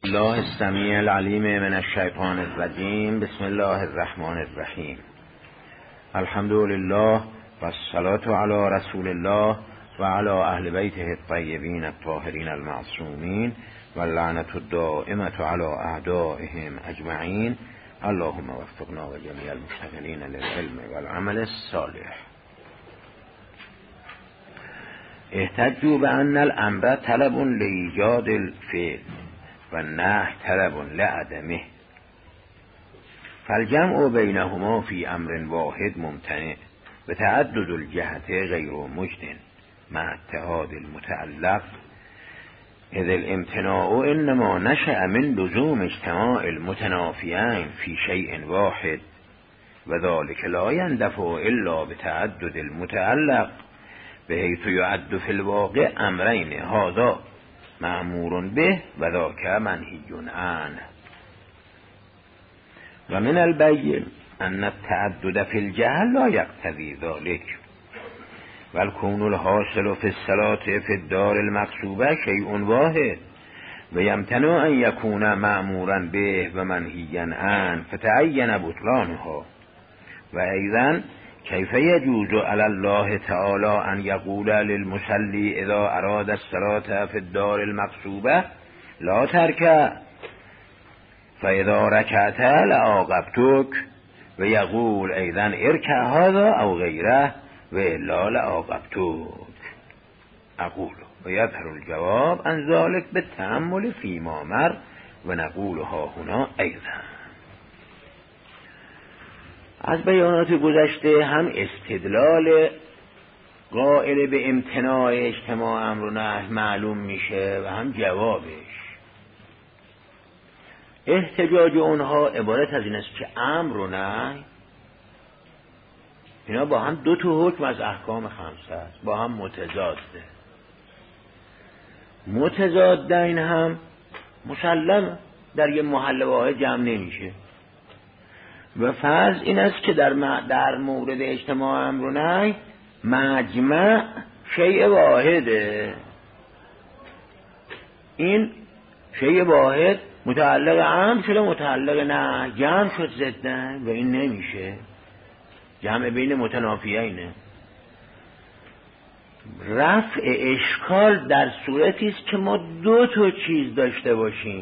الله السمیع العلیم من الشیطان الرجیم. بسم الله الرحمن الرحیم. الحمد لله و الصلاة علی رسول الله و علی اهل بیته الطیبین الطاهرین المعصومین و اللعنة الدائمة علی اعدائهم اجمعین. اللهم وفقنا و جمیع المشتغلین للعلم والعمل الصالح. احتجوا بأن الامر طلب لایجاد الفعل و النهی طلب لعدمه، فالجمع بینهما فی امر واحد ممتنع و تعدد الجهت غیر مجد مع اتحاد المتعلق، اذ الامتناع انما نشأ من لزوم اجتماع المتنافیین فی شیء واحد و ذلك لا يندفع الا بتعدد المتعلق، بحيث يعد في الواقع امرين هذا مأمور به و ذاک منهی عنه. و من البین ان التعدد في الجهل لا يقتضي ذلك، والكون الحاصل في الصلاة في الدار المقصوبة شيء واحد و يمتنع ان يكون مأمورا به و منهی عنه فتعین بطلانها. و ایضا کیف یجوز علی الله تعالی ان یقول للمصلی اذا اراد الصلاة فی الدار المقصوبة لا ترکع فاذا رکعت لعاقبتک، و یقول ایضا ارکع هذا او غیره و الا لعاقبتک. اقول و یظهر الجواب عن ذلك بالتأمل فيما مر و نقولها هنا ایضا. از بیانات گذشته هم استدلال قائل به امتناع اجتماع امر و نهی معلوم میشه و هم جوابش. احتجاج اونها عبارت از این است که امر و نهی اینا با هم دو تا حکم از احکام خمسه است، با هم متضاده. متضادین هم مسلم در یه محل واحد جمع نمیشه. و فرض این است که در مورد اجتماع امر و نهی مجمع شیء واحده. این شیء واحد متعلق امر شده متعلق نهی، جمع شد ضدن و این نمیشه. جمع بین متنافیینه. رفع اشکال در صورتی است که ما دو تا چیز داشته باشیم،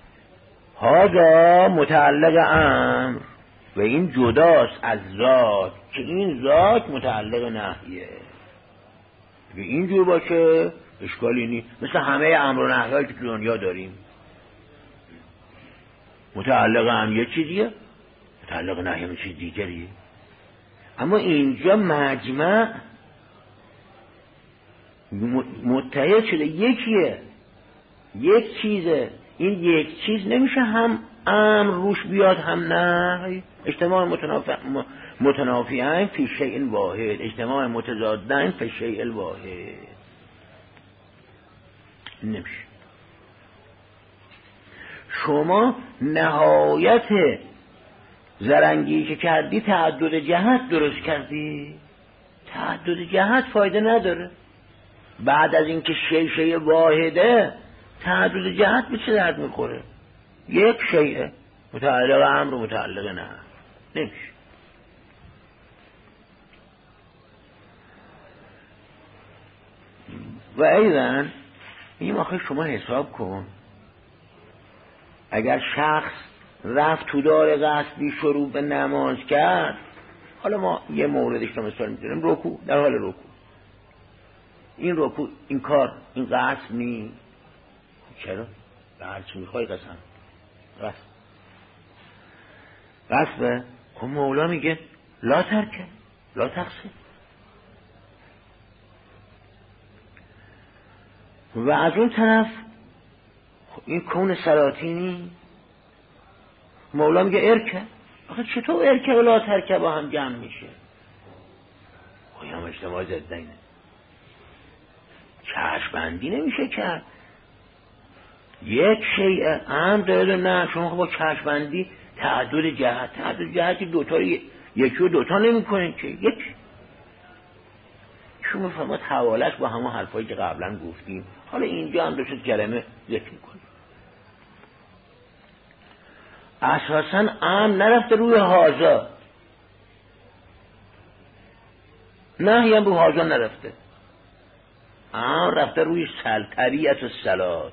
هذا متعلق امر و این جداست از ذات که این ذات متعلق نهیه. و اینجور باشه اشکالی نیست. مثل همه امر و نهی‌هایی که تو دنیا داریم، متعلق امر یه چیزیه، متعلق نهی هم چیز دیگریه. اما اینجا مجمع متحد شده، یکیه، یک چیزه. این یک چیز نمیشه هم امر روش بیاد هم نهی. اجتماع متنافیین فی شیء واحد، اجتماع متضادین فی شیء الواحد نمیشه. شما نهایت زرنگی که کردی تعدد جهت درست کردی. تعدد جهت فایده نداره. بعد از اینکه شیء واحده تعدد جهت به چه درد میخوره؟ یک شیء متعلق امر و متعلق نهی نمیشه. و ایضا این آخه شما حساب کن، اگر شخص رفت تو دار قصدی شروع به نماز کرد، حالا ما یه موردش رو مثال می‌زنیم، رکوع، در حال رکوع، این رکوع، این کار، این قصد نی. چرا؟ به هر چی میخوای قسم قصد. خب مولا میگه لا ترکه لا تقصد. و از اون طرف این کون سلاطینی مولا میگه ارکه. آخه چطور ارکه و لا ترکه با هم جمع میشه؟ این هم اجتماع ضدینه. چشم‌بندی نمیشه کرد. یک شیء امر داره، نه شما با چشم‌بندی تعدد جهت دوتا یکی و دوتا نمی کنید که یک. شما میفهمید حوالش با همه حرفایی که قبلا گفتیم. حالا اینجا هم دوست کلمه ذکر میکنیم. اساسا امر نرفته روی هازا، نهی هم رو هازا نرفته، امر رفته روی طبیعت الصلات.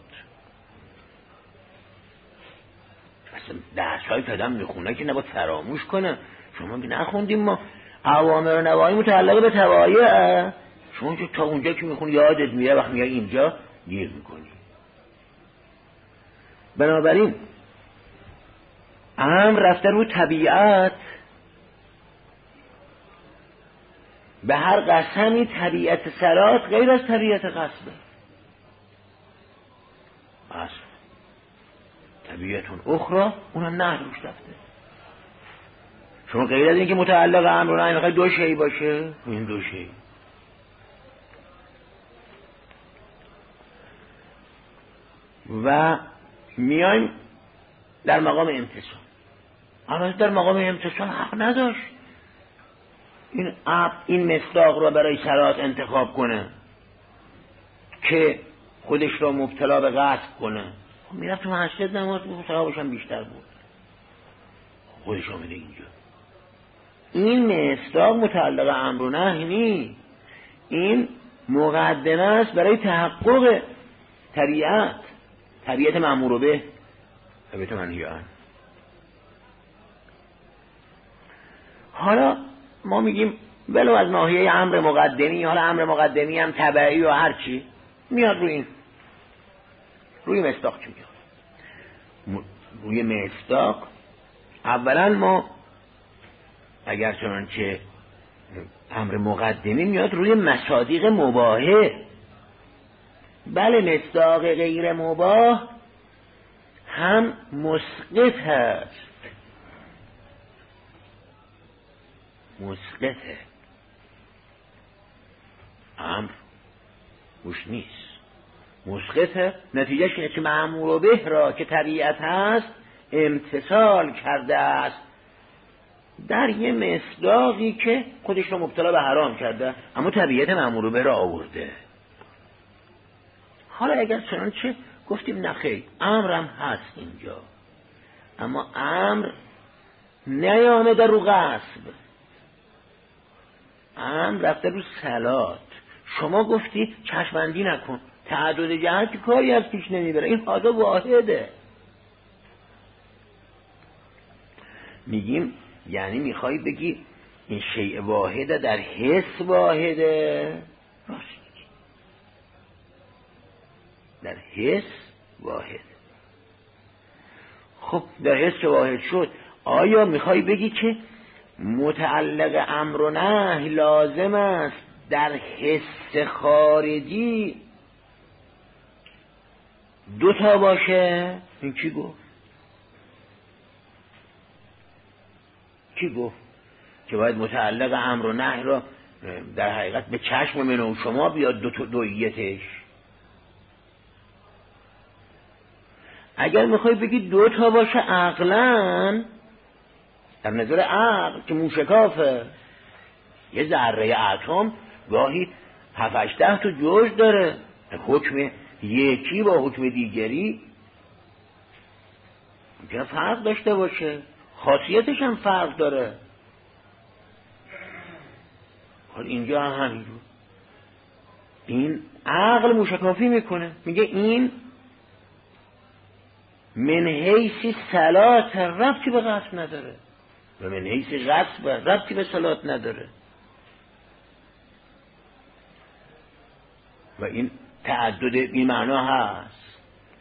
اصلا درس‌هایی که آدم میخونه که نباید فراموش کنه. شما نخوندیم ما اوامر و نواهی متعلق به طبایع، شما که تا اونجا که میخونی یادت میره، وقت میای اینجا گیر میکنی. بنابراین امر رفته رو طبیعت، به هر قسمی طبیعت صلات غیر از طبیعت قصده. بس طبیعتون اخرى اونم نه روش رفته. شما غیر از این که متعلق امر و نهی میخوای دو شی باشه، این دو شی. و میایم در مقام امتصال. اما در مقام امتصال حق نداشت این مصداق رو برای صلات انتخاب کنه که خودش رو مبتلا به قصد کنه. خب میرفت تو مسجد نماز میخوند، ثوابش هم بیشتر بود. خودش آمده اینجا. این مصداق متعلق امر و نهی نیست، این مقدمه است برای تحقق طبیعت مأمور به، طبیعت منهی عنه. حالا ما میگیم ولو از ناحیه امر مقدمی، حالا امر مقدمی هم تبعی و هر چی میاد روی مصداق چی میاد؟ روی مصداق اولا ما اگر چنانچه امر مقدمی میاد روی مصادیق مباحه. بله مصداق غیر مباح هم مسقط هست، مسقطه، امر مش نیست، مسقطه. نتیجهش اینه که مأمور به را که طبیعت هست امتثال کرده است در یه مصداقی که خودش رو مبتلا به حرام کرده، اما طبیعت مأمور به را آورده. حالا اگر چنانچه گفتیم نخیر امرم هست اینجا، اما امر نیامده رو غصب، امر رفته رو صلات. شما گفتی چشمندی نکن، تعدد جهت که کاری از پیش نمیبره، این حاضر واحده. میگیم یعنی میخوای بگی این شیء واحده در حس واحده؟ راست میگی، در حس واحد. خب در حس واحد شد، آیا میخوای بگی که متعلق امر و نهی لازم است در حس خارجی دو تا باشه؟ این کی گفت؟ کی گفت که باید متعلق امر و نهی را در حقیقت به چشم من و شما بیاد دویتش؟ اگر میخوای بگی دو تا باشه عقلاً، در نظر عقل که موشکافه، یه ذره اتم گاهی 7-8 تا جزء داره، حکم یکی با حکم دیگری ممکنه فرق داشته باشه، خاصیتش هم فرق داره. حالا اینجا هم همینجور این عقل موشکافی میکنه، میگه این من حیث صلات ربطی به قصد نداره و من حیث غصب ربطی به صلات نداره. و این تعدد این معنا هست.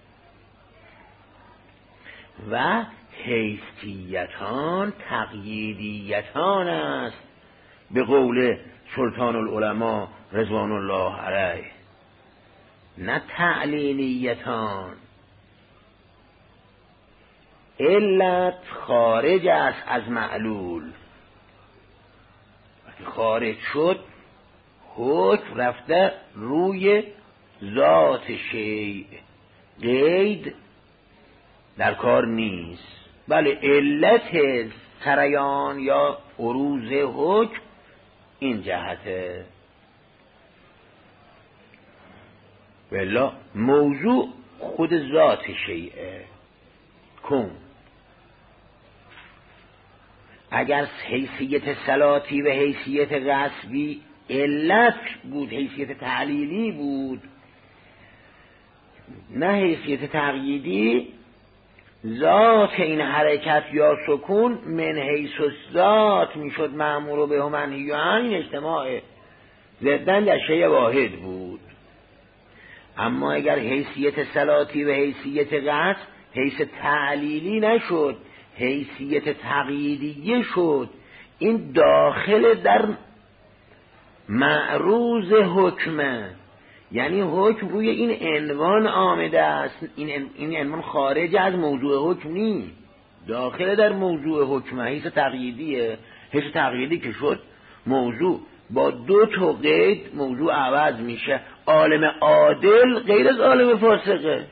و حیثیتان تقییدیتان است به قول سلطان العلماء رضوان الله علیه، نه تعلیلیتان. علت خارج است از معلول، وقتی خارج شد حکم رفته روی ذات شیء، قید در کار نیست. بله علت سریان یا عروض حکم این جهته، بلا موضوع خود ذات شیء کن. اگر حیثیت صلاتی و حیثیت غصبی علت بود، حیثیت تعلیلی بود نه حیثیت تقییدی، ذات این حرکت یا سکون من حیث ذات میشد مأمور به و منهی عنه، این اجتماع ضدن در شیء واحد بود. اما اگر حیثیت صلاتی و حیثیت قطع حیث تعلیلی نشد، حیثیت تقییدیه شد، این داخل در معروض حکمه، یعنی حکم روی این عنوان آمده است، این عنوان خارج از موضوع حکم نیست، داخل در موضوع حکمه. حیث تقییدیه، حیث تقییدی که شد موضوع با دو تا قید موضوع عوض میشه. عالم عادل غیر از عالم فاسقه.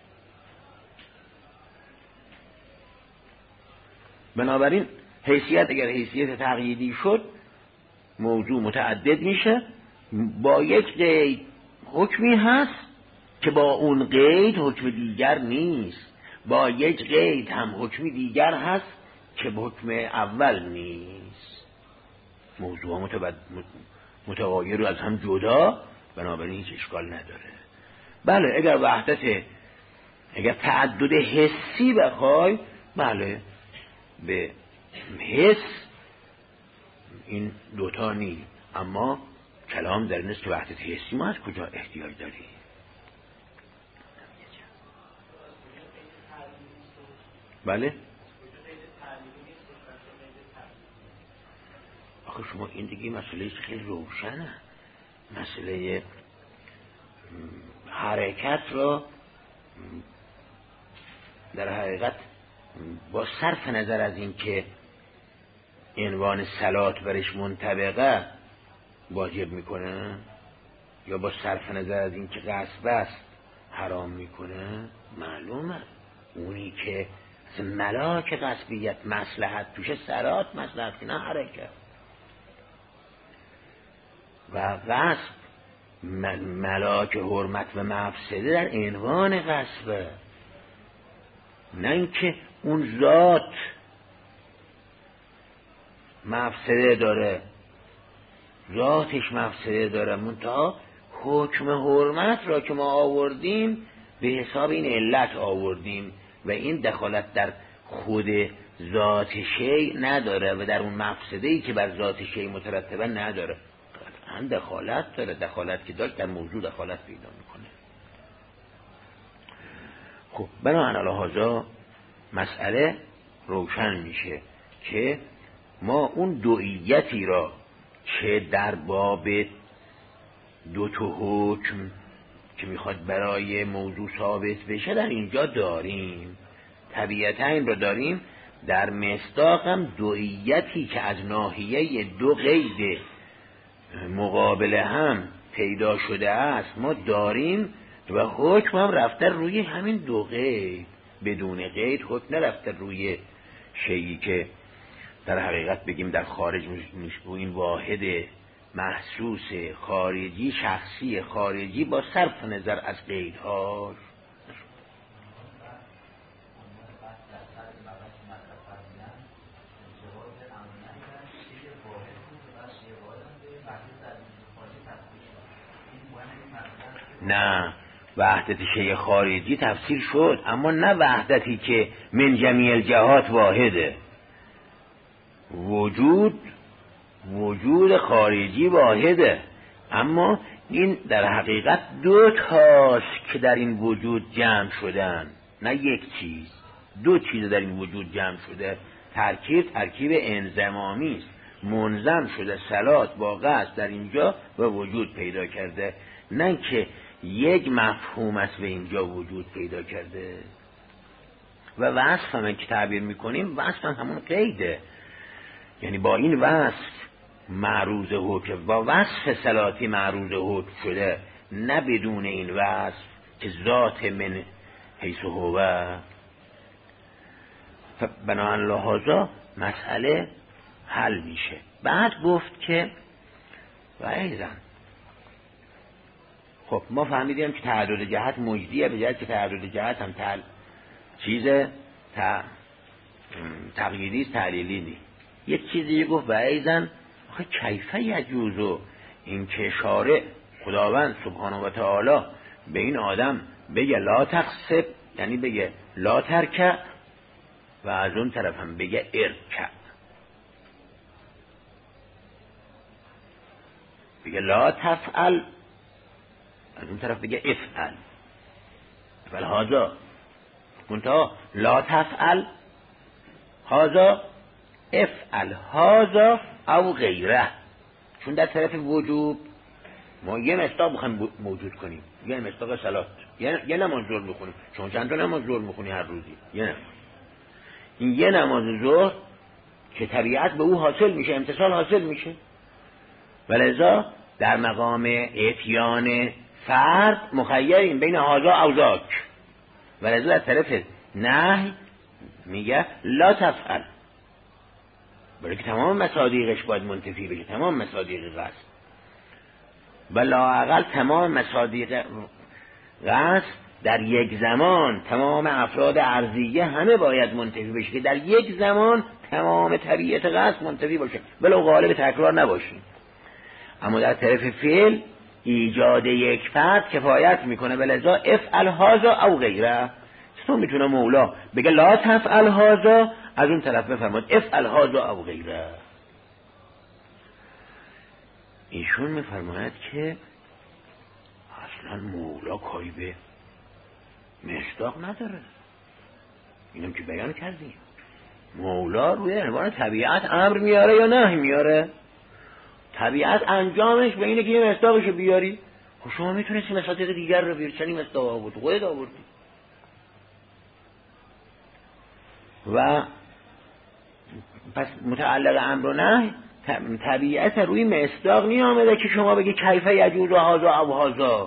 بنابراین حیثیت اگر حیثیت تقییدی شد موضوع متعدد میشه، با یک قید حکمی هست که با اون قید حکم دیگر نیست، با یک قید هم حکمی دیگر هست که حکم اول نیست. موضوع متغایر و از هم جدا، بنابراین هیچ اشکال نداره. بله اگر تعدد حسی بخوای، بله به حس این دوتا نی، اما کلام در این است که وحدت حسی ما از کجا احتیاج داریم؟ بله آخه شما این دیگه مسئله خیلی روشنه. مسئله حرکت را در حقیقت با صرف نظر از این که عنوان صلات برش منطبقه واجب میکنه یا با صرف نظر از این که غصب است حرام میکنه، معلومه اونی که ملاک غصبیت مصلحت توشه صلات مصلحت نه حرکت، و غصب ملاک حرمت و مفسده در عنوان غصبه، نه اینکه اون ذات مفسده داره، ذاتش مفسده داره، منتها حکم حرمت را که ما آوردیم به حساب این علت آوردیم و این دخالت در خود ذات شیء نداره و در اون مفسده‌ای که بر ذات شیء مترتبه نداره. هم دخالت داره، دخالت که داشت در موضوع دخالت پیدا میکنه. خب بنابراین مسئله روشن میشه که ما اون دوئیتی را که در باب دو تا حکم که میخواد برای موضوع ثابت بشه در اینجا داریم، طبیعتا این رو داریم. در مصداق هم دوئیتی که از ناحیه دو قید مقابل هم پیدا شده است ما داریم و حکم هم رفته روی همین دو قید، بدون قید حکم نرفته روی شیئی که در حقیقت بگیم در خارج این واحد محسوس خارجی شخصی خارجی با صرف نظر از قیدهاش. نه، وحدت شیء خارجی تفسیر شد، اما نه وحدتی که من جمیع الجهات واحده. وجود خارجی واحده، اما این در حقیقت دو تاست که در این وجود جمع شدن، نه یک چیز. دو چیز در این وجود جمع شده. ترکیب انضمامی است، منظم شده صلات با قصد در اینجا و وجود پیدا کرده، نه که یک مفهوم است و اینجا وجود پیدا کرده. و وصف هم که تعبیر میکنیم وصف هم همون قیده، یعنی با این وصف معروض حکم، با وصف صلاتی معروض حکم شده، نه بدون این وصف که ذات من حیث هو. بنابراین لحاظا مسئله حل میشه. بعد گفت که و ایزن خب ما فهمیدیم که تعدد جهت مجدیه، به جهت که تعدد جهت هم تقییدی است، تعلیلی نیست. یک چیزی گفت و ایزن آخه کیفه یجوزو، این که شارع خداوند سبحانه و تعالی به این آدم بگه لا تخسب، یعنی بگه لا ترکع، و از اون طرف هم بگه ارکع، بگه لا تفعل، از اون طرف بگه افعل. فالهازا منتها لا تفعل هازا افعل هازا او غیره، چون در طرف وجوب ما یه مصداق بخوایم موجود کنیم، یه مصداق صلات، یه نماز ظهر میخونیم، چون چند تا نماز ظهر میخونی هر روزی؟ یه نماز. این یه نماز ظهر که طبیعت به او حاصل میشه، امتصال حاصل میشه، ولذا در مقام اتیان فرد مخیریم بین هازا او ذاک، ولذا در طرف نهی میگه لا تفعل، برای که تمام مصادیقش باید منتفی بشه، تمام مصادیق قصد، و لااقل تمام مصادیق قصد در یک زمان، تمام افراد ارضیه همه باید منتفی بشه که در یک زمان تمام طبیعت قصد منتفی باشه، ولو غالب تکرار نباشیم. اما در طرف فعل ایجاد یک فرد کفایت میکنه، ولذا افعل هذا او غیره. چطور میتونه مولا بگه لا تفعل هذا، از اون طرف بفرماد افعل هذا او غیره؟ ایشون میفرماید که اصلا مولا کاری به مصداق نداره، اینم که بیان کردیم. مولا روی عنوان طبیعت امر میاره یا نهی میاره؟ طبیعت انجامش به اینه که یه مصداقش بیاری. خب شما میتونستی مصادیق دیگر رو بیاری، چنین مصداق آورد، خودت آوردی. و پس متعلق امر و نهی طبیعت روی مصداق نی آمده که شما بگی کیفه یجوز و هازا او هازا،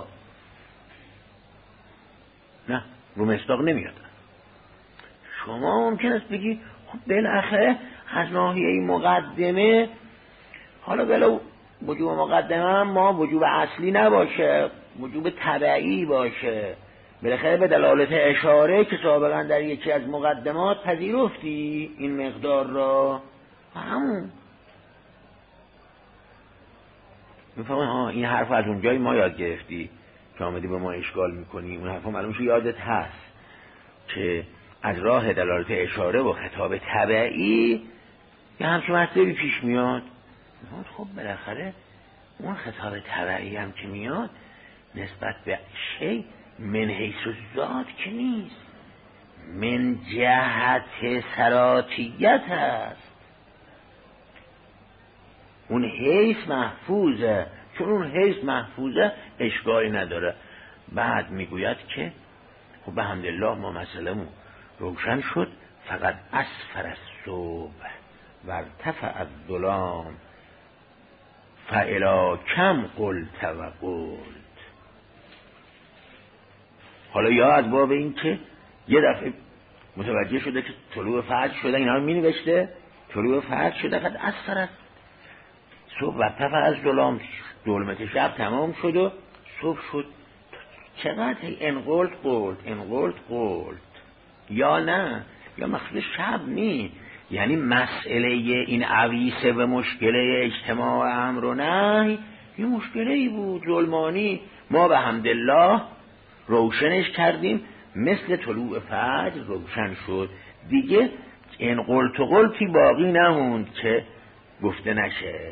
نه، رو مصداق نمیاد. شما ممکن است بگی خب بالاخره از ناحیه مقدمه، حالا ولو وجوب مقدمه هم ما وجوب اصلی نباشه، وجوب تبعی باشه، بالاخره به دلالت اشاره که سابقا در یکی از مقدمات پذیرفتی این مقدار را، همون میفهمه. ها این حرف از اونجای ما یاد گرفتی که آمدی به ما اشکال میکنی، اون حرف معلوم شو یادت هست که از راه دلالت اشاره و خطاب تبعی یه همچه مطلبی پیش میاد. خب بالاخره اون خطاب تبعی هم که میاد نسبت به شی من حیث ذات که نیست، من جهت سراتیت هست. اون حیث محفوظه، چون اون حیث محفوظه اشکالی نداره. بعد میگوید که خب به حمدالله ما مسئله‌مون روشن شد، فقط اسفر الصبح و ارتفع الظلام فالی کم قلت و قلت. حالا یا از باب این که یه دفعه متوجه شده که طلوع فجر شده، اینا رو می نوشته طلوع فجر شده، فقط اسفر از صبح و ارتفع الظلام، ظلمت شب تمام شد و صبح شد. چقدر ان قلت قلت ان قلت قلت، یا نه، یا مخصوص شب نی، یعنی مسئله این عویسه و مشکله اجتماع امر و نهی یه مشکله ای بود ظلمانی، ما به حمدالله روشنش کردیم، مثل طلوع فجر روشن شد دیگه. این قلت و قلتی باقی نموند که گفته نشه.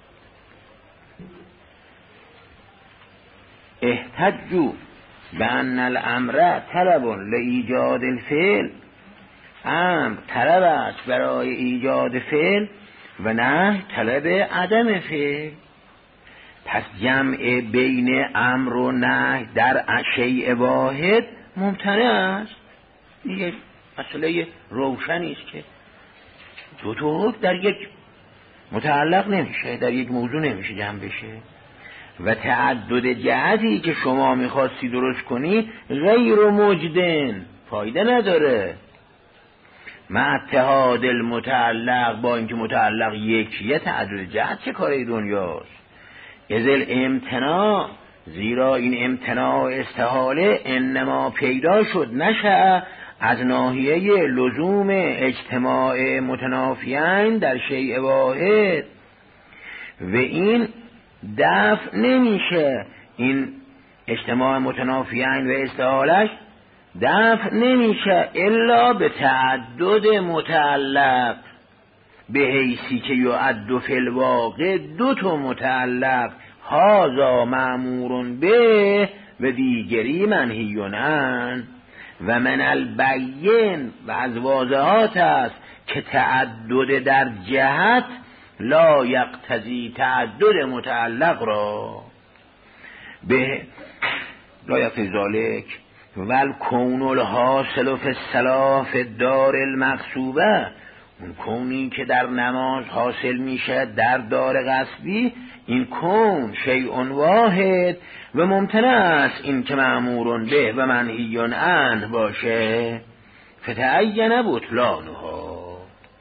احتجوا بأن الامر طلب لایجاد الفعل، امر طلب است برای ایجاد فعل و نه طلب عدم فعل. پس جمع بین امر و نهی در شیء واحد ممتنع است. دیگه مسئله روشنی است که دو تا حکم در یک متعلق نمیشه، در یک موضوع نمیشه جمع بشه. و تعدد جهتی که شما میخواستی درست کنی غیر مجدن، فایده نداره. مع اتحاد المتعلق، با اینکه متعلق یکیه، تعدد جهت چه کاره دنیاست. ازل امتناع، زیرا این امتناع استحاله انما پیدا شد نشه از ناحیه لزوم اجتماع متنافیین در شیء واحد و این دفع نمیشه. این اجتماع متنافیین و استحالش دفع نمیشه الا به تعدد متعلق، به حیثی که یعد فی الواقع دو تا متعلق، هذا مأمور به و دیگری منهی عنه. و من البین و از واضحات است که تعدد در جهت لا یقتضی تعدد متعلق را به لا یقتضی ذلک والکون الحاصل فی الصلاة فی الدار المغصوبه. اون کونی که در نماز حاصل میشه در دار غصبی، این کون شیء واحد و ممتنع است این که مأمور به و منهی عنه باشه. فتعین بطلانها،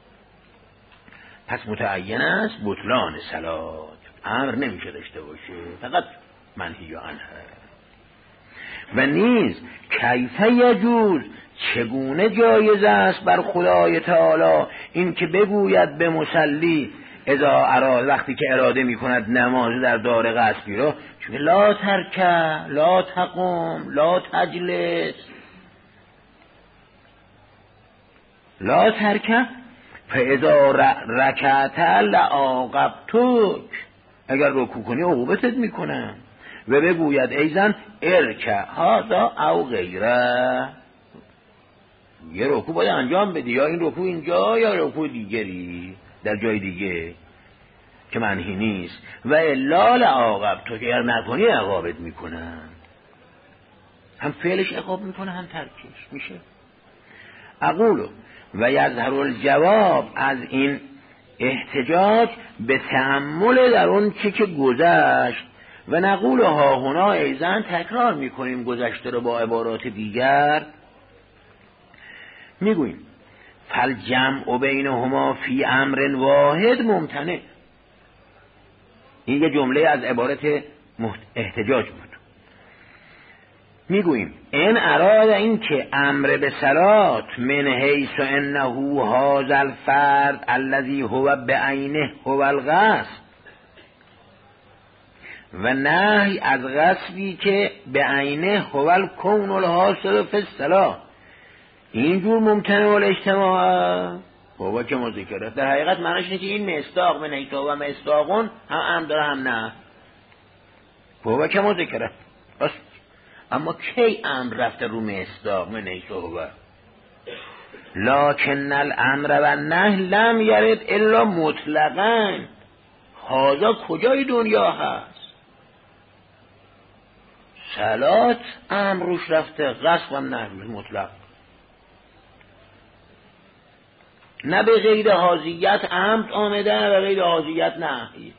پس متعین است بطلان صلات، امر نمیشه داشته باشه، فقط منهی عنه. و نیز کیف یجوز، چگونه جایز است بر خدای تعالی این که بگوید به مصلی اذا اراد، وقتی که اراده میکند نماز در دار غصبی را، چون لا ترک لا تقم لا تجلس لا ترک فاذا رکعت لعاقبتک، اگر رکوع کنی عقوبتت میکنم. و بگوید ایزن ارکع هذا او غیره، یه رکوع باید انجام بدی، یا این رکوع اینجا یا رکوع دیگری در جای دیگه که منهی نیست. و الا لعاقبتک، تو اگر نکنی عقابت میکنن، هم فعلش عقاب میکنه هم ترکش میشه. اقولو و یظهر الجواب، از این احتجاج به تأمل در اون چه که گذشت. و نقول ها هنا ایزن، تکرار میکنیم گذشته رو با عبارات دیگر، میگوییم فالجمع بینهما فی امر واحد ممتنع. این یه جمله از عبارت احتجاج بود. میگوییم این اراد این که امر به صلات من حیث انه هذا الفرد الذي هو بعینه هو الغصب، و نهی از غصبی که بعینه هو الکون الحاصل فی الصلاة، اینجور ممتنع الاجتماع هو که مذکره. در حقیقت معنیش اینه که این مصداق من حیث و مصداقون هم امر داره هم نه، هو که مذکره. اما کی امر رفته رو مصداق من حیث هو؟ لکن الامر و النهی لم یرد الا مطلقاً. هذا کجای دنیا هست؟ صلات امر روش رفته، غصب هم نهی مطلق، نه به غیر حاضیت امر آمده نه به غیر حاضیت نهی.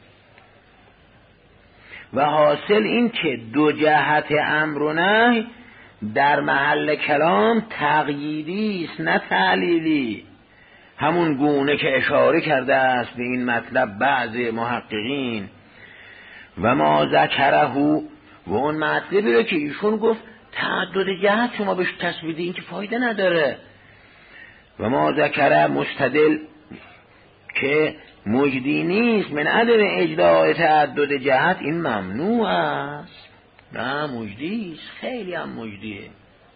و حاصل این که دو جهت امر و نهی در محل کلام تقییدی است نه تعلیلی، همون گونه که اشاره کرده است به این مطلب بعض محققین. و ما ذکره، و اون مطلبی رو که ایشون گفت تعدد جهت شما بهش تسویدی، این که فایده نداره. و ما ذکره مستدل که مجدی نیست من عدم اجراء تعدد جهت، این ممنوع است، نه مجدی است، خیلی هم مجدیه.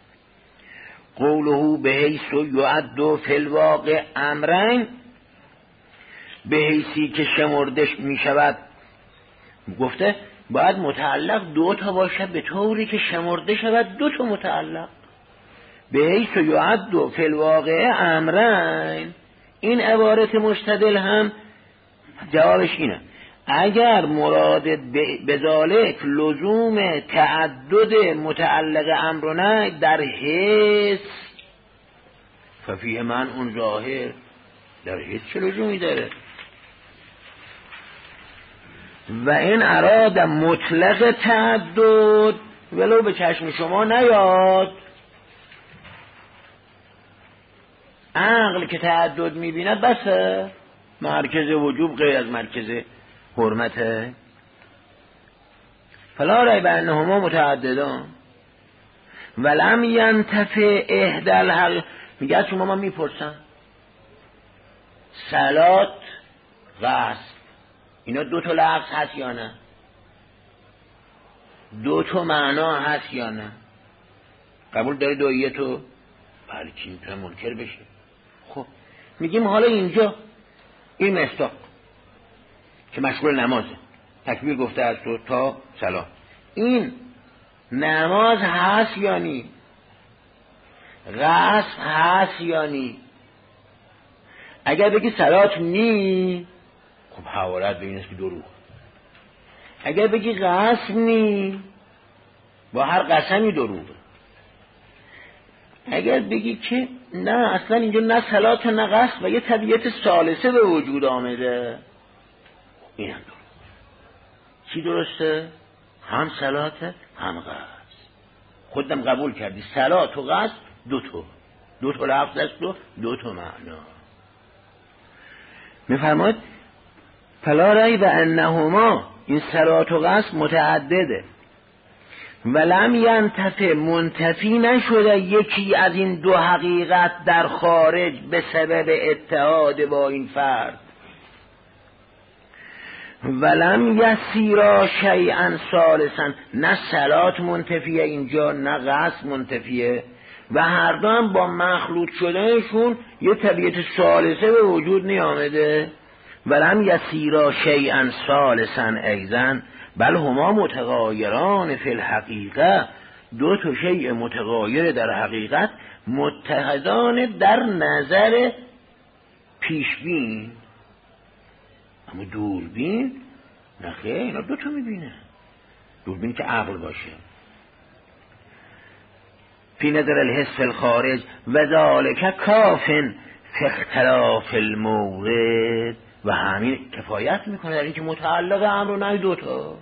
قوله به حیث یعد فی الواقع امرین، به حیثی که شمردش می شود، گفته باید متعلق دو تا باشه به طوری که شمرده شود دو تا متعلق. به حیث یعد فی الواقع امرین، این عبارت مستدل هم جوابش اینه اگر مراد به ذالک لزوم تعدد متعلق امر و نهی در حس، ففیه من اون ظاهر، در حس چه لزومی داره؟ و این اراد مطلق تعدد، ولو به چشم شما نیاد، عقل که تعدد میبیند بسه، مرکز وجوب غیر از مرکز حرمته. فلا ریب انهما متعددان. ولم ینتفع احدى الحل. میگه از شما من میپرسم صلات غسل اینا دو تا لفظ هست یا نه؟ دو تا معنا هست یا نه؟ قبول داری دویه تو؟ بله چی میتونه منکر بشه؟ خب میگیم حالا اینجا این مصداق که مشغول نمازه، تکبیر گفته از تو تا سلام، این نماز هست یا نی؟ غسل هست یا نی؟ اگر بگی صلات نی، خب حوالت به این است که دروغ. اگر بگی غسل نی، با هر قسمی دروغه. اگر بگی که نه اصلا اینجا نه صلات نه غسل و یه طبیعت ثالثه به وجود آمده، این هم دروغ. چی درسته؟ هم صلات هم غسل. خودم قبول کردی صلات و غسل دو تا لفظ است و دو تا معنا. میفرماید فلا ریب انهما، این صلات و غسل متعدده، ولم ینتفع منتفی نشده یکی از این دو حقیقت در خارج به سبب اتحاد با این فرد. ولم یسیرا شیئا ثالثا، نه صلات منتفیه اینجا نه غسل منتفیه و هر دو هم با مخلوط شدنشون یه طبیعت ثالثه به وجود نیامده. ولم یسیرا شیئا ثالثا ایضا بل هما متغایران فی الحقیقه، دو تا شیء متغایر در حقیقت متحدان در نظر پیشبین. اما دوربین نخیر، اینا دو تا میبینه. دوربین که عقل باشه. فی نظر الحس الخارج و ذالک کافن فی اختلاف المورد، و همین کفایت میکنه در اینکه متعلق امر و نهی دوتا.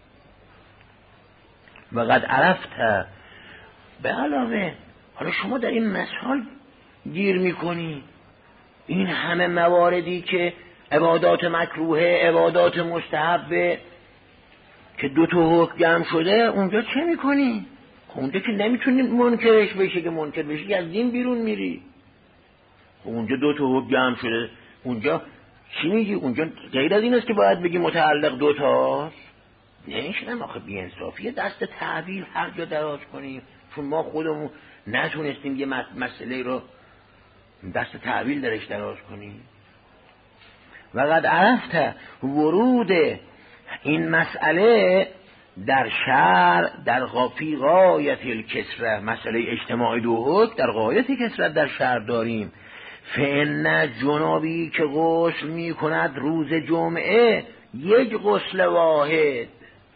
و قد عرفت، به علاوه حالا شما در این مثال گیر میکنی این همه مواردی که عبادات مکروهه عبادات مستحبه که دو تا حکم جمع شده، اونجا چه میکنی؟ اونجا که نمیتونی منکرش بشه، که منکر بشی از دین بیرون میری. اونجا دو تا حکم جمع شده، اونجا چی میگی؟ اونجا غیر از این است که باید بگی متعلق دو تاست؟ نمیشنم آخه بی‌انصافیه دست تعبیر هر جا دراز کنیم، چون ما خودمون نتونستیم یه مسئله رو دست تعبیر درش دراز کنیم. و قد عرفت ورود این مسئله در شرع در فی غایت الکسرة، مسئله اجتماع دو حکم در غایت کسرت در شرع داریم. فإن جنابی که غسل می کند روز جمعه یک غسل واحد،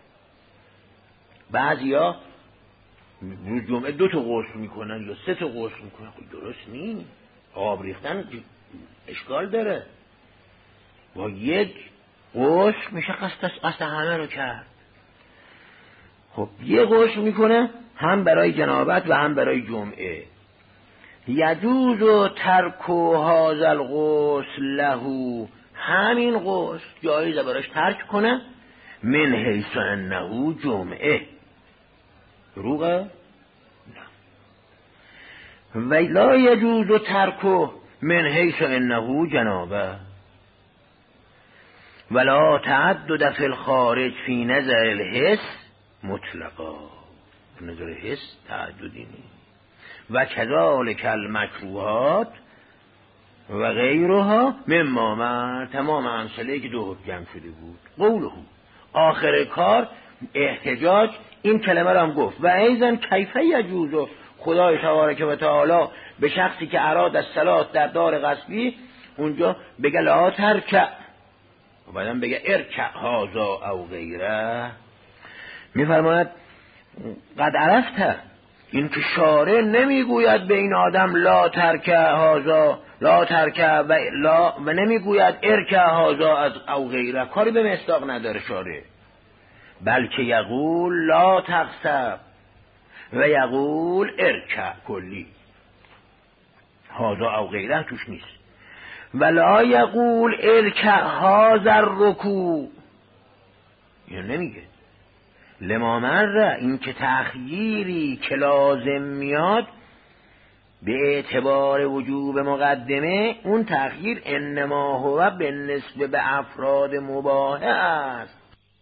بعضیا روز جمعه دو تا غسل میکنن یا سه تا غسل میکنن، خب درست نیست. آب ریختن اشکال داره، با یک غسل میشه قصد همه رو کرد. خب یه غسل میکنه هم برای جنابت و هم برای جمعه. یجوز ترک هذا الغسل له، همین غسل جایزه براش ترک کنه، من حیث انه جمعه. دروغه؟ نه. و لا یجوز ترک من حیث انه جنابه، ولا تعدد فی الخارج فی نظر الحس مطلقا، نظر حس تعددی نیست. و کذالک المکروهات و غیرها مما من، تمام امثله که دو حکم جمع شده بود. قوله آخر کار احتجاج این کلمه رو هم گفت. و ایضا کیف یجوز، خدای تبارک و تعالی به شخصی که اراد الصلات در دار غصبی اونجا بگه لا ترکع و بعدم بگه ارکع هذا او غیره. میفرماید قد عرفت، این که شارع نمیگوید به این آدم لا ترکع هذا لا ترکع و نمیگوید ارکع هذا از او غیره، کاری به مصداق نداره شارع، بلکه یقول لا تغصب و یقول ارکع کلی، هذا او غیره توش نیست. ولا یقول ارکع هذا الرکوع، اینو نمیگه. لما مر، این که تأخیری که لازم میاد به اعتبار وجوب مقدمه، اون تأخیر انما هو بالنسبه به افراد مباح است.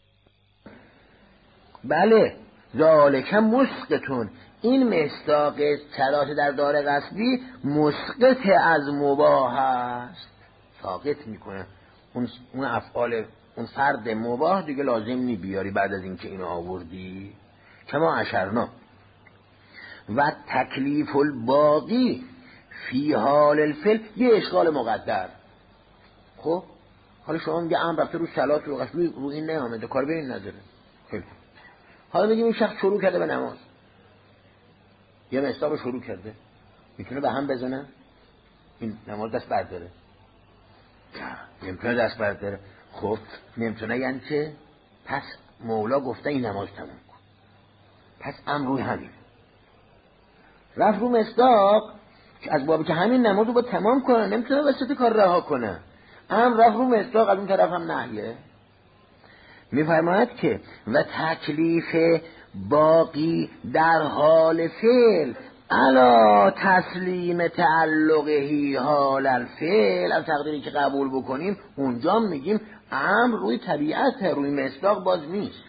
بله ذالک مسقطون، این مصداق صلات در دار غصبی مسقط از مباح است، ساقط میکنه اون افعال اون فرد مباح دیگه لازم نی بیاری بعد از اینکه اینو آوردی. کما اشرنا و تکلیف الباقی فی حال الفعل یه اشغال مقدر. خب حالا شما میگه امر رفته رو صلات رو غصب، رو این نیامده، کار به این نداره. خیلی حالا میگیم این شخص شروع کرده به نماز، یه مصداق شروع کرده، میتونه به هم بزنه این نماز دست برداره؟ نمیتونه دست برداره. خب نمیتونه یعنی چه؟ پس مولا گفته این نماز تمام کن، پس امر روی همین رفت رو مصداق که از بابی که همین نماز رو با تمام کنه، نمیتونه وسط کار رها کنه. امر رفت رو مصداق، از اون طرف هم نهیه. میفرماید که و تکلیف باقی در حال فعل علا تسلیم تعلقهی حال الفعل، از تقدیری که قبول بکنیم اونجا میگیم امر روی طبیعت، روی مصداق باز نیست.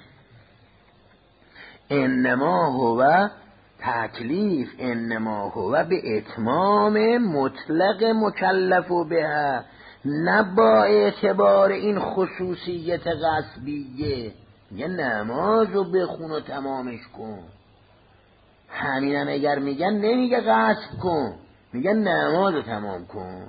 انما هو تکلیف، انما هو به اتمام مطلق مکلف و به، نه با اعتبار این خصوصیت غصبیه. یه نماز رو بخون و تمامش کن. همینم اگر میگن نمیگه غصب کن، میگه نماز رو تمام کن.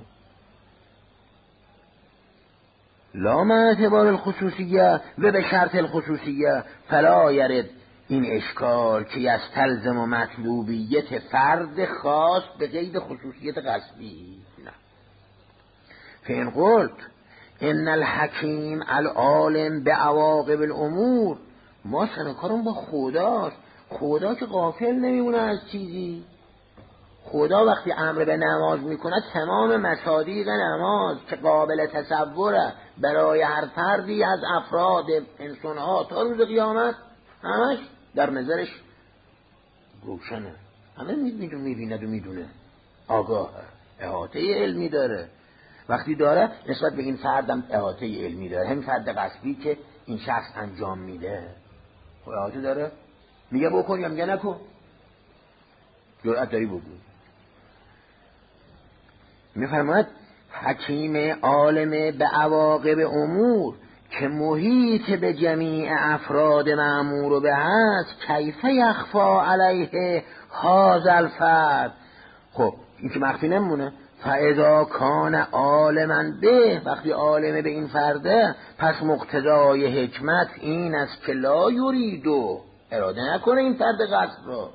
لا ما اعتبار الخصوصیه و به شرط الخصوصیه فلا یرد، این اشکال که یستلزم و مطلوبیت فرد خاص به قید خصوصیت غصبی. نه. فین قلت ان الحکیم العالم به عواقب الامور، ما سنکارم با خداست، خدا که غافل نمیمونه از چیزی. خدا وقتی امر به نماز میکنه تمام مصادیق نماز که قابل تصوره برای هر فردی از افراد انسانها تا روز قیامت همش در نظرش روشنه، همه میبیند و میدونه، آگاه، احاطه علمی داره. وقتی داره نسبت به این فردم احاطه علمی داره، همین فرد غصبی که این شخص انجام میده احاطه داره، میگه بکن یا میگه نکن، جرأت داری بگو. میفرماید حکیم عالم به عواقب امور که محیط به جمیع افراد مأمور به هست، کیف یخفا علیه هذا الفرد. خب این که مخفی نمونه. فاذا کان عالما به، وقتی عالم به این فرده، پس مقتضای حکمت این است که لا یریدو، اراده نکنه این فرد قصد را،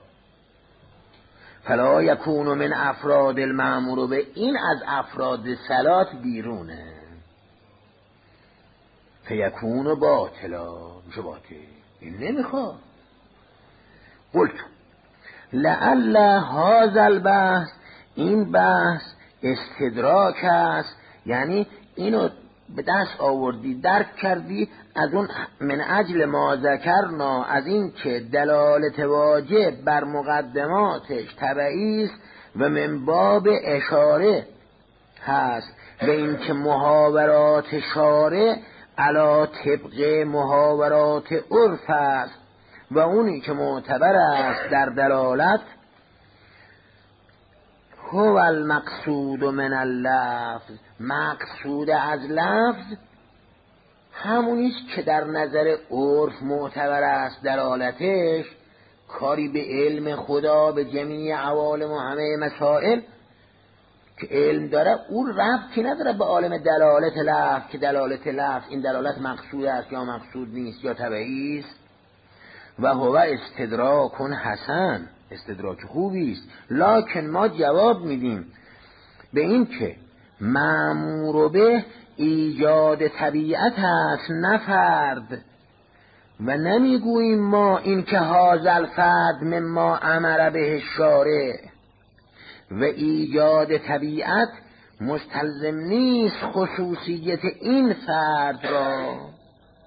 فلا یکون من افراد المأمور به، این از افراد صلات بیرونه، فیکون باطلا، میشه باطل، این نمیخواد. قلت لعل هذا البحث، این بحث استدراک است، یعنی اینو به دست آوردی درک کردی از اون من اجل ما ذکرنا، از این که دلالت واجب بر مقدماتش تبعی است و من باب اشاره هست به این که محاورات شارع علا طبق محاورات عرف است و اونی که معتبر است در دلالت هو المقصود من اللفظ، مقصود از لفظ همونیست که در نظر عرف معتبر است دلالتش، کاری به علم خدا به جمیع عوالم و همه مسائل که علم داره اون ربطی نداره به عالم دلالت لفظ، که دلالت لفظ این دلالت مقصود است یا مقصود نیست یا تبعی است. و هو استدراک حسن، استدراک خوبی است، لکن ما جواب میدیم به این که مأمور به ایجاد طبیعت است نه فرد، و نمیگوییم ما این که هذا الفرد مما امر به شارع، و ایجاد طبیعت مستلزم نیست خصوصیت این فرد را.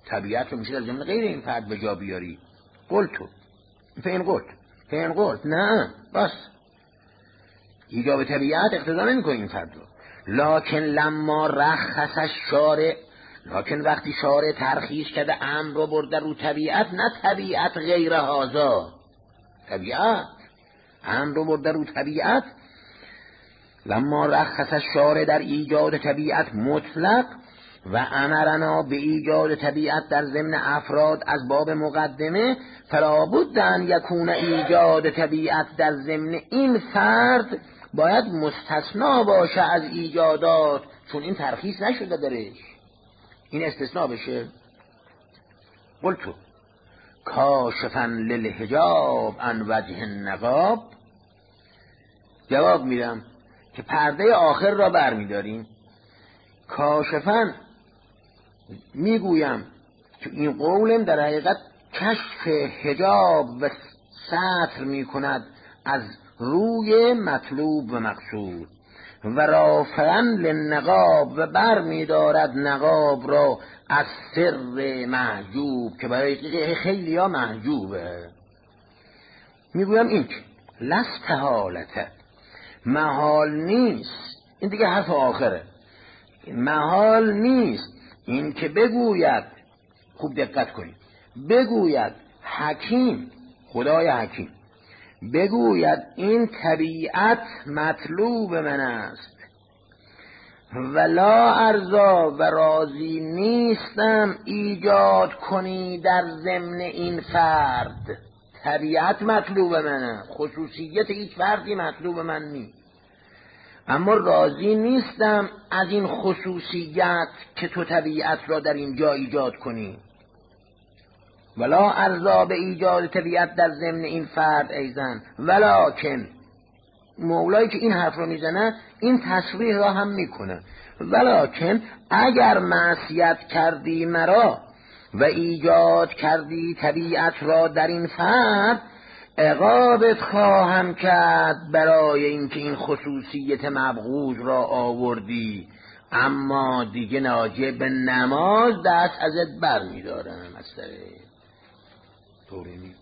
طبیعت رو میشه در ضمن غیر این فرد به جا بیاری. قلتو فین قلت نه بس ایجاب طبیعت اقتضا نمیکنه این فرد رو. لکن لما رخص الشارع، لکن وقتی شارع ترخیص کرده امر رو برده رو طبیعت، نه طبیعت غیر هذا، طبیعت امر رو برده رو طبیعت. لما رخص الشارع در ایجاد طبیعت مطلق و امرنا به ایجاد طبیعت در ضمن افراد از باب مقدمه، فلا بد ان یکون ایجاد طبیعت در ضمن این فرد باید مستثنا باشه از ایجادات، چون این ترخیص نشده درش، این استثناء بشه. قلتو کاشفا للحجاب عن وجه النقاب، جواب میدم که پرده آخر را برمیداریم. کاشفا میگویم که این قولم در حقیقت کشف حجاب و ستر میکند از روی مطلوب و مقصود، و رافعا للنقاب و بر میدارد نقاب را از سر محجوب که برای خیلی ها محجوبه. میگویم این که لست حالته، محال نیست، این دیگه حرف آخره، محال نیست این که بگوید، خوب دقت کنید، بگوید حکیم، خدای حکیم بگوید این طبیعت مطلوب من است ولا ارضا و راضی نیستم ایجاد کنی در ضمن این فرد. طبیعت مطلوب منه، خصوصیت هیچ فردی مطلوب من نیست، اما راضی نیستم از این خصوصیت که تو طبیعت را در اینجا ایجاد کنی. ولا ارضا به ایجاد طبیعت در ضمن این فرد ایزن، ولکن مولایی که این حرف رو میزنه این تصریح را هم میکنه، ولکن اگر معصیت کردی مرا و ایجاد کردی طبیعت را در این فرد، عقابت خواهم کرد برای اینکه این خصوصیت مبغوض را آوردی، اما دیگه ناجه به نماز دست ازت بر میدارم. مثلا طوری نیست.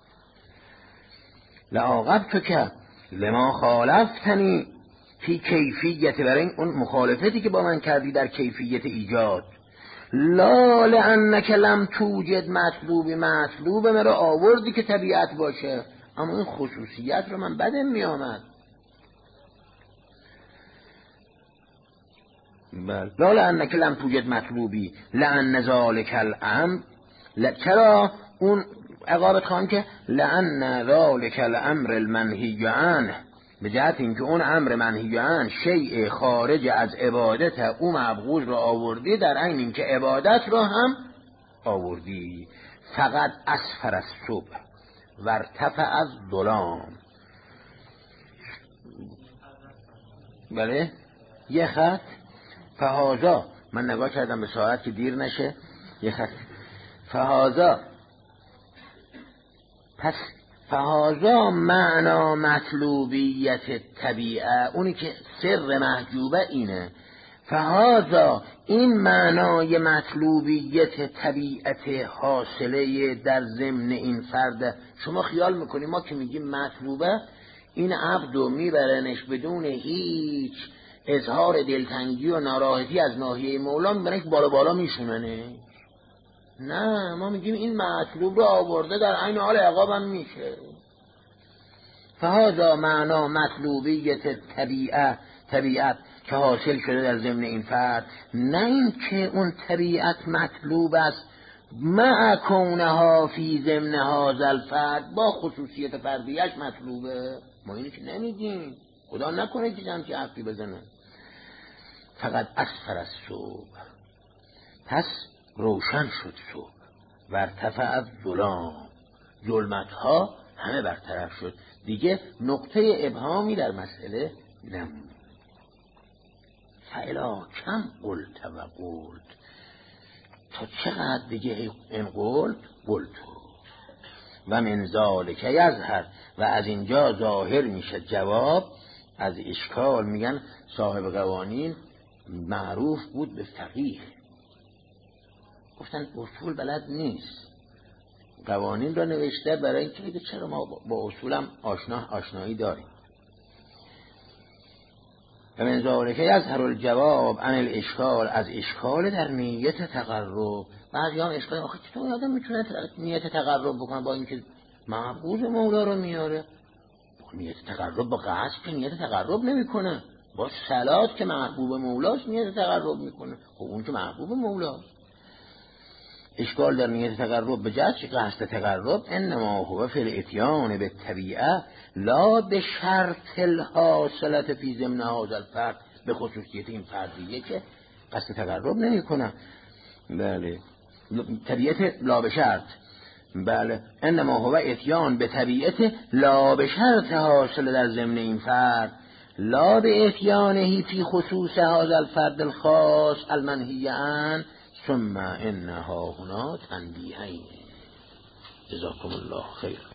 لعاقب تو که لما خالفتنی فی کیفیت، برای اون مخالفتی که با من کردی در کیفیت ایجاد، لا لانک لم توجد مطلوبی، مطلوب مرا آوردی که طبیعت باشه، اما این خصوصیت رو من بدم می آمد. لا لانک لم توجد مطلوبی لان ذالک الامر، چرا اون عقابت خواهم که لان ذالک الامر المنهی عنه، به جهت اینکه اون امر منهی عنه شیء خارج از عبادت او مبغوض را آوردی، در عین اینکه عبادت را هم آوردی. فقط اسفر الصبح و ارتفع از ظلام. بله یه خط فهازا، من نگاه کردم به ساعت که دیر نشه، یه خط فهازا، پس فهازا معنا مطلوبیت طبیعه، اونی که سر محجوبه اینه، فهازا این معنای مطلوبیت طبیعت حاصله در ضمن این فرد. شما خیال میکنی ما که میگیم مطلوبه این عبدو میبرنش بدون هیچ اظهار دلتنگی و ناراحتی از ناحیه مولا، میبرنش بالا بالا میشوننه؟ نه، ما میگیم این مطلوب رو آورده در عین حال عقابم میشه. فهذا معنا مطلوبیت طبیعت که حاصل شده در ضمن این فرد، نه این که اون طبیعت مطلوب است مع کونها فی ضمن هذا الفرد، با خصوصیت فردیش مطلوبه. ما اینو که نمیگیم، خدا نکنه که همچی حرفی بزنه. فقط اسفر از صبح، پس روشن شد صبح، و ارتفع از ظلام، ظلمت ها همه برطرف شد، دیگه نقطه ابهامی در مسئله نموند. فعلا کم قلت و قلت، تا چقدر دیگه این قلتو و من ذالک یظهر، و از اینجا ظاهر میشه جواب از اشکال. میگن صاحب قوانین معروف بود به فقیه، گفتن اصول بلد نیست، قوانین را نوشته برای اینکه بگه چرا ما با اصولم آشنایی داریم. و من ذالک یظهر الجواب عن الاشکال، از اشکال در نیت تقرب. بعضی هم اشکال آخه چطور آدم میتونه نیت تقرب بکنه با اینکه معبود مولا رو میاره؟ نیت تقرب با قصد که نیت تقرب نمیکنه، با صلات که محبوب مولاست نیت تقرب میکنه. خب اون که محبوب مولاست. اشکال در نیت تقرب به جهت که قصد تقرب انما هو فی الاتیان بالطبیعه لا به شرط الحاصلت فی ضمن هذا الفرد، به خصوصیت این فردیه که قصد تقرب نمیکنه. بله، طبیعت لا به شرط. بله، انما هو اتیان به طبیعت لا به شرط حاصل در ضمن این فرد، لا به اتیانه فی خصوص هذا الفرد الخاص المنهی عنه. ثم انها هنا تنبیهین. جزاکم الله خیر.